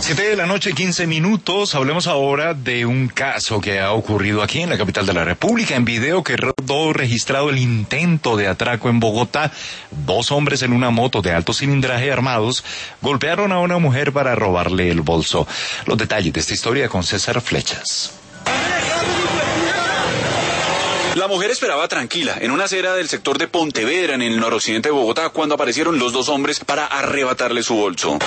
7 de la noche, 15 minutos. Hablemos ahora de un caso que ha ocurrido aquí en la capital de la República. En video quedó registrado el intento de atraco en Bogotá. 2 hombres en una moto de alto cilindraje armados golpearon a una mujer para robarle el bolso. Los detalles de esta historia con César Flechas. La mujer esperaba tranquila en una acera del sector de Pontevedra, en el noroccidente de Bogotá, cuando aparecieron los 2 hombres para arrebatarle su bolso.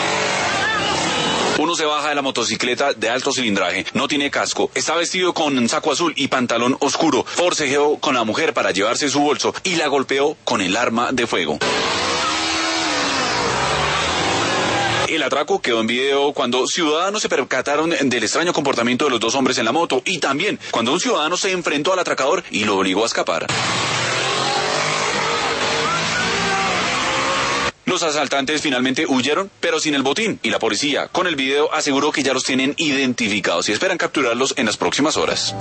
Uno se baja de la motocicleta de alto cilindraje, no tiene casco, está vestido con saco azul y pantalón oscuro, forcejeó con la mujer para llevarse su bolso y la golpeó con el arma de fuego. El atraco quedó en video cuando ciudadanos se percataron del extraño comportamiento de los 2 hombres en la moto y también cuando un ciudadano se enfrentó al atracador y lo obligó a escapar. Los asaltantes finalmente huyeron, pero sin el botín, y la policía, con el video, aseguró que ya los tienen identificados y esperan capturarlos en las próximas horas.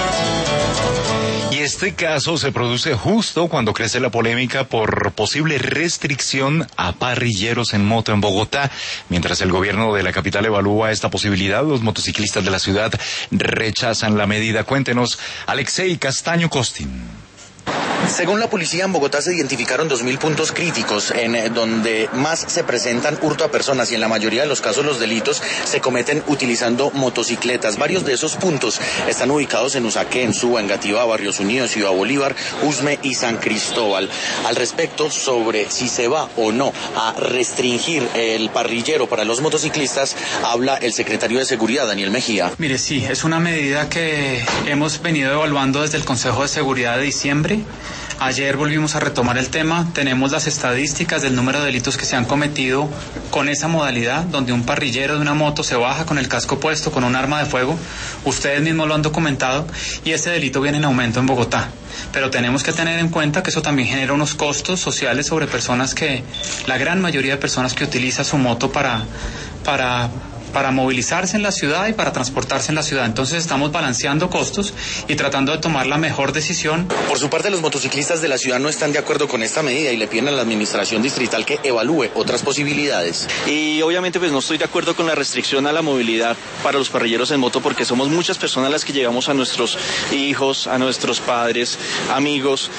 Y este caso se produce justo cuando crece la polémica por posible restricción a parrilleros en moto en Bogotá. Mientras el gobierno de la capital evalúa esta posibilidad, los motociclistas de la ciudad rechazan la medida. Cuéntenos, Alexei Castaño Costin. Según la policía, en Bogotá se identificaron 2.000 puntos críticos en donde más se presentan hurto a personas y en la mayoría de los casos los delitos se cometen utilizando motocicletas. Varios de esos puntos están ubicados en Usaquén, Suba, Engativá, Barrios Unidos, Ciudad Bolívar, Usme y San Cristóbal. Al respecto, sobre si se va o no a restringir el parrillero para los motociclistas, habla el secretario de Seguridad, Daniel Mejía. Mire, sí, es una medida que hemos venido evaluando desde el Consejo de Seguridad de diciembre. Ayer volvimos a retomar el tema, tenemos las estadísticas del número de delitos que se han cometido con esa modalidad, donde un parrillero de una moto se baja con el casco puesto, con un arma de fuego. Ustedes mismos lo han documentado y este delito viene en aumento en Bogotá. Pero tenemos que tener en cuenta que eso también genera unos costos sociales sobre personas que, la gran mayoría de personas que utiliza su moto para movilizarse en la ciudad y para transportarse en la ciudad. Entonces estamos balanceando costos y tratando de tomar la mejor decisión. Por su parte, los motociclistas de la ciudad no están de acuerdo con esta medida y le piden a la administración distrital que evalúe otras posibilidades. Y obviamente pues no estoy de acuerdo con la restricción a la movilidad para los parrilleros en moto, porque somos muchas personas las que llevamos a nuestros hijos, a nuestros padres, amigos,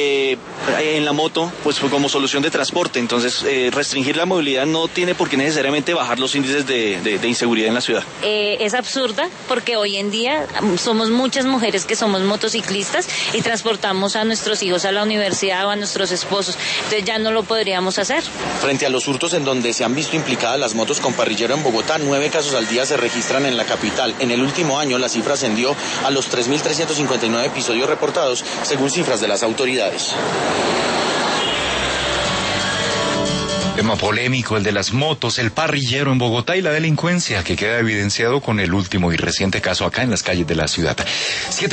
en la moto, pues como solución de transporte. Entonces restringir la movilidad no tiene por qué necesariamente bajar los índices de inseguridad en la ciudad. Es absurda porque hoy en día somos muchas mujeres que somos motociclistas y transportamos a nuestros hijos a la universidad o a nuestros esposos, entonces ya no lo podríamos hacer. Frente a los hurtos en donde se han visto implicadas las motos con parrillero en Bogotá, 9 casos al día se registran en la capital. En el último año la cifra ascendió a los 3.359 episodios reportados, según cifras de las autoridades. Tema polémico, el de las motos, el parrillero en Bogotá y la delincuencia que queda evidenciado con el último y reciente caso acá en las calles de la ciudad.